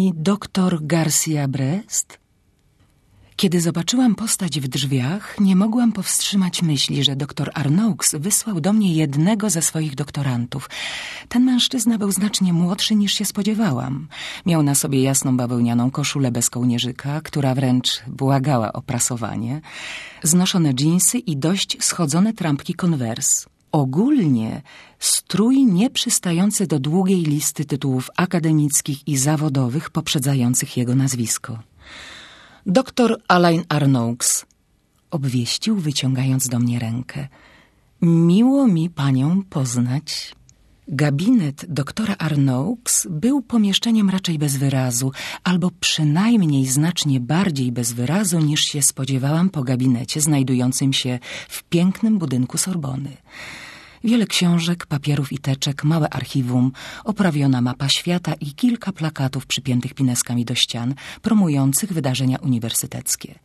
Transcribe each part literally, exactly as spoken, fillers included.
pani doktor Garcia Brest? Kiedy zobaczyłam postać w drzwiach, nie mogłam powstrzymać myśli, że doktor Arnoux wysłał do mnie jednego ze swoich doktorantów. Ten mężczyzna był znacznie młodszy niż się spodziewałam. Miał na sobie jasną bawełnianą koszulę bez kołnierzyka, która wręcz błagała o prasowanie, znoszone dżinsy i dość schodzone trampki Converse. Ogólnie strój nieprzystający do długiej listy tytułów akademickich i zawodowych poprzedzających jego nazwisko. Doktor Alain Arnoux, obwieścił, wyciągając do mnie rękę. Miło mi panią poznać. Gabinet doktora Arnoux był pomieszczeniem raczej bez wyrazu, albo przynajmniej znacznie bardziej bez wyrazu niż się spodziewałam po gabinecie znajdującym się w pięknym budynku Sorbony. Wiele książek, papierów i teczek, małe archiwum, oprawiona mapa świata i kilka plakatów przypiętych pineskami do ścian, promujących wydarzenia uniwersyteckie.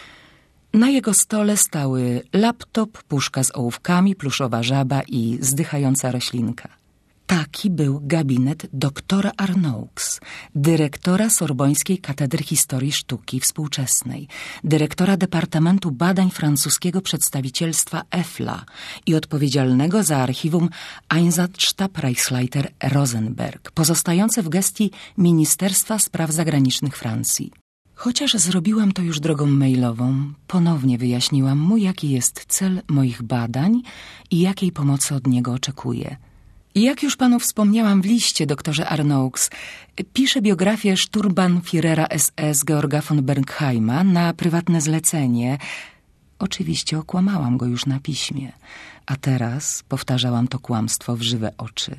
Na jego stole stały laptop, puszka z ołówkami, pluszowa żaba i zdychająca roślinka. Taki był gabinet doktora Arnoux, dyrektora Sorbońskiej Katedry Historii Sztuki Współczesnej, dyrektora Departamentu Badań Francuskiego Przedstawicielstwa E F L A i odpowiedzialnego za archiwum Einsatzstab Reichsleiter Rosenberg, pozostające w gestii Ministerstwa Spraw Zagranicznych Francji. Chociaż zrobiłam to już drogą mailową, ponownie wyjaśniłam mu, jaki jest cel moich badań i jakiej pomocy od niego oczekuję. Jak już panu wspomniałam w liście, doktorze Arnoux, piszę biografię Sturmbannführera S S Georga von Bergheima na prywatne zlecenie. Oczywiście okłamałam go już na piśmie, a teraz powtarzałam to kłamstwo w żywe oczy.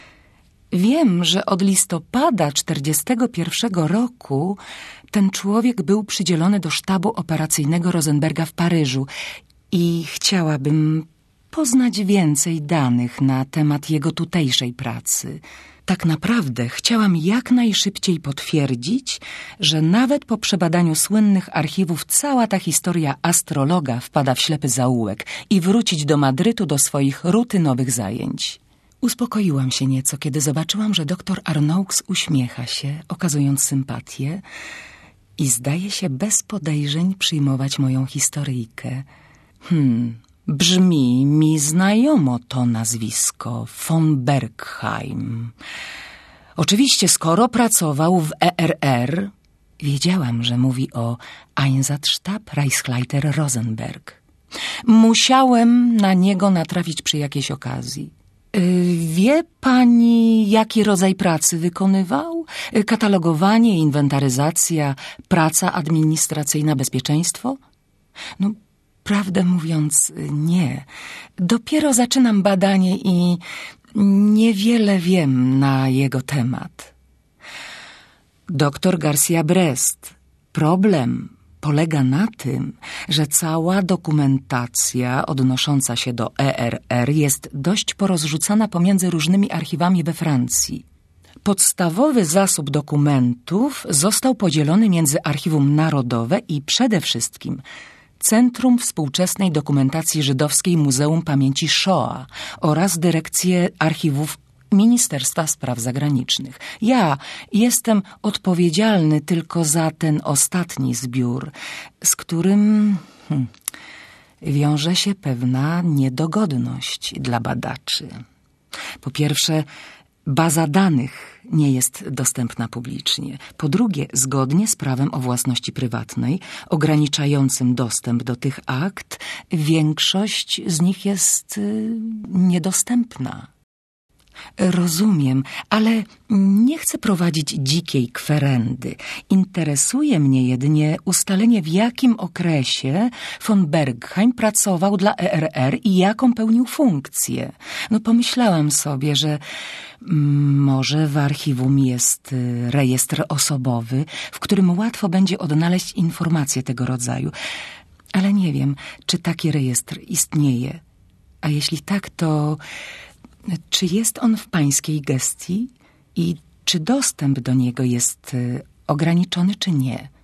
Wiem, że od listopada czterdziestego pierwszego roku ten człowiek był przydzielony do sztabu operacyjnego Rosenberga w Paryżu i chciałabym poznać więcej danych na temat jego tutejszej pracy. Tak naprawdę chciałam jak najszybciej potwierdzić, że nawet po przebadaniu słynnych archiwów cała ta historia astrologa wpada w ślepy zaułek i wrócić do Madrytu do swoich rutynowych zajęć. Uspokoiłam się nieco, kiedy zobaczyłam, że doktor Arnoux uśmiecha się, okazując sympatię i zdaje się bez podejrzeń przyjmować moją historyjkę. Hmm... Brzmi mi znajomo to nazwisko, von Bergheim. Oczywiście, skoro pracował w E R R, wiedziałam, że mówi o Einsatzstab Reichsleiter Rosenberg. Musiałem na niego natrafić przy jakiejś okazji. Wie pani, jaki rodzaj pracy wykonywał? Katalogowanie, inwentaryzacja, praca administracyjna, bezpieczeństwo? No, prawdę mówiąc, nie. Dopiero zaczynam badanie i niewiele wiem na jego temat. Doktor Garcia Brest, problem polega na tym, że cała dokumentacja odnosząca się do E R R jest dość porozrzucana pomiędzy różnymi archiwami we Francji. Podstawowy zasób dokumentów został podzielony między Archiwum Narodowe i przede wszystkim Centrum Współczesnej Dokumentacji Żydowskiej Muzeum Pamięci Shoah oraz Dyrekcję Archiwów Ministerstwa Spraw Zagranicznych. Ja jestem odpowiedzialny tylko za ten ostatni zbiór, z którym hmm, wiąże się pewna niedogodność dla badaczy. Po pierwsze, baza danych nie jest dostępna publicznie. Po drugie, zgodnie z prawem o własności prywatnej, ograniczającym dostęp do tych akt, większość z nich jest y, niedostępna. Rozumiem, ale nie chcę prowadzić dzikiej kwerendy. Interesuje mnie jedynie ustalenie, w jakim okresie von Bergheim pracował dla E R R i jaką pełnił funkcję. No, pomyślałam sobie, że może w archiwum jest rejestr osobowy, w którym łatwo będzie odnaleźć informacje tego rodzaju. Ale nie wiem, czy taki rejestr istnieje. A jeśli tak, to czy jest on w pańskiej gestii i czy dostęp do niego jest ograniczony, czy nie?